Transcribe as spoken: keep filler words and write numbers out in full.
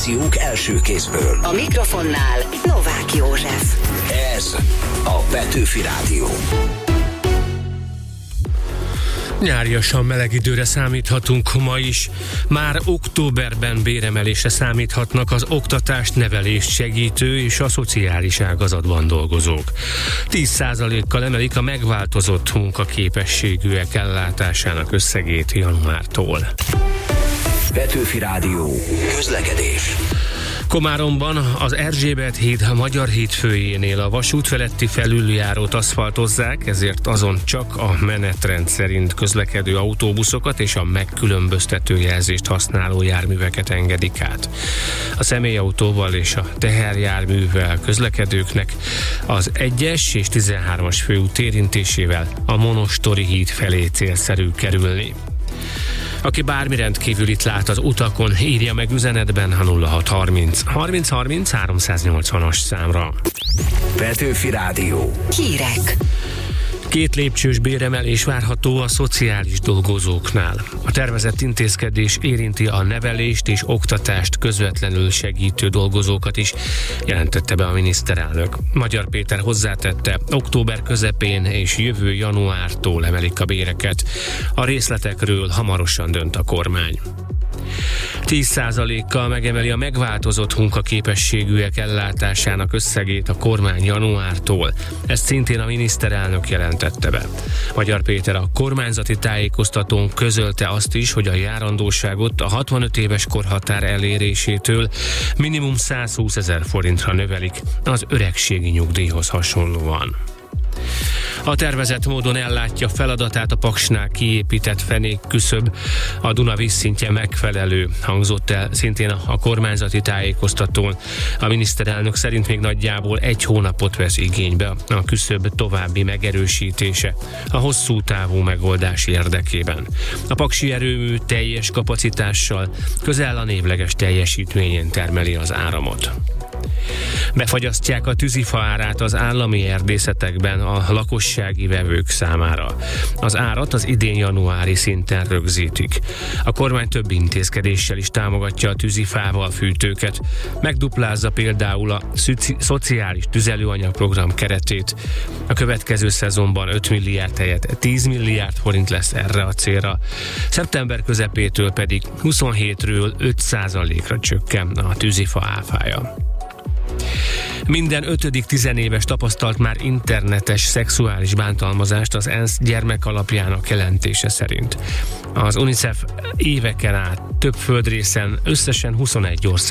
információk első kézből. A mikrofonnál Novák József. Ez a Petőfi Rádió. Nyáriasan meleg időre számíthatunk ma is. Már októberben béremelésre számíthatnak az oktatást, nevelést segítő és a szociális ágazatban dolgozók. tíz százalékkal emelik a megváltozott munkaképességűek ellátásának összegét januártól. Petőfi Rádió. Közlekedés. Komáromban az Erzsébet híd a Magyar híd főjénél a vasút feletti felüljárót aszfaltozzák, ezért azon csak a menetrend szerint közlekedő autóbuszokat és a megkülönböztető jelzést használó járműveket engedik át. A személyautóval és a teherjárművel közlekedőknek az egyes és tizenhármas főút érintésével a Monostori híd felé célszerű kerülni. Aki bármi rendkívülit lát az utakon, írja meg üzenetben a nulla hat harminc harminc harminc háromszáznyolcvanas számra. Petőfi Rádió. Hírek. Két lépcsős béremelés várható a szociális dolgozóknál. A tervezett intézkedés érinti a nevelést és oktatást közvetlenül segítő dolgozókat is, jelentette be a miniszterelnök. Magyar Péter hozzátette, október közepén és jövő januártól emelik a béreket. A részletekről hamarosan dönt a kormány. tíz százalékkal megemeli a megváltozott munkaképességűek ellátásának összegét a kormány januártól. Ezt szintén a miniszterelnök jelentette be. Magyar Péter a kormányzati tájékoztatón közölte azt is, hogy a járandóságot a hatvanöt éves korhatár elérésétől minimum százhúszezer forintra növelik az öregségi nyugdíjhoz hasonlóan. A tervezett módon ellátja feladatát a Paksnál kiépített fenékküszöb, a Duna vízszintje megfelelő, hangzott el szintén a kormányzati tájékoztatón. A miniszterelnök szerint még nagyjából egy hónapot vesz igénybe a küszöb további megerősítése a hosszú távú megoldás érdekében. A paksi erőmű teljes kapacitással közel a névleges teljesítményén termeli az áramot. Befagyasztják a tűzifa árát az állami erdészetekben a lakossági vevők számára. Az árat az idén januári szinten rögzítik. A kormány több intézkedéssel is támogatja a tűzifával fűtőket. Megduplázza például a szoci- szociális tüzelőanyagprogram keretét. A következő szezonban öt milliárd helyett tíz milliárd forint lesz erre a célra. Szeptember közepétől pedig huszonhétről öt százalékra csökken a tűzifa áfája. Minden ötödik tizenéves tapasztalt már internetes szexuális bántalmazást az ENSZ gyermekalapjának jelentése szerint. Az UNICEF éveken át több földrészen összesen huszonegy ország